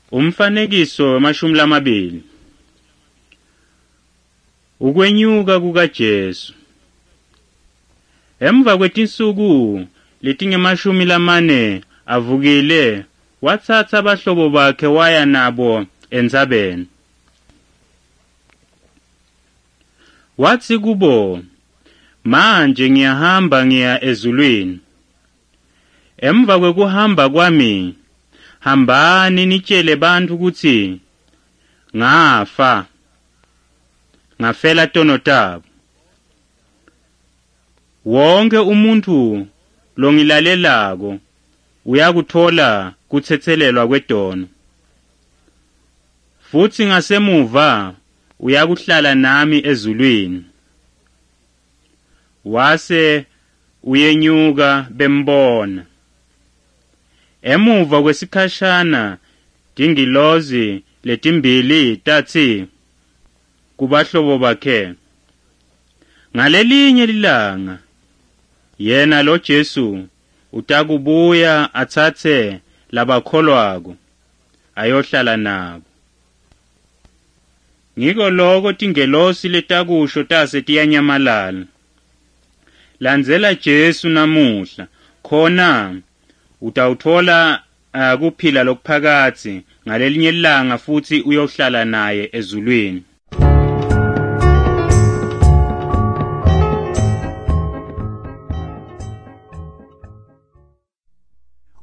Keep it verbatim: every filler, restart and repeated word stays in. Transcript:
Umfanekiso wamashumi lamabili. Ukwenyuka kukaJesu. Emva kwetinsuku letingemashumi lamane avukile, wathatha abahlobo bakhe waya nabo endzabeni. Wathi kubo, manje ngiyahamba ngiya ezulwini. Emva kwekuhamba kwami, hambani nitshele bantu ukuthi ngafa, ngafela tono tabo. Wonke umuntu longilalelako uyakuthola kuthethelelwa kwedono. Futhi ngasemuva uyakuhlala nami ezulwini. Wase uyenyuka bembona. Emuva kwesikhashana dingilozi letimbili tathi kubahlobo bakhe, ngalelinye ilanga yena lo Jesu utakubuya athathe labakholwako ayohlala nabo. Ngiko lokho tingelosi letakusho tase tiyanyamalala. Landzela Jesu namuhla, khona utawuthola uh, kuphila lokuphakatsi ngalelinye ilanga futhi uyohlala naye ezulwini.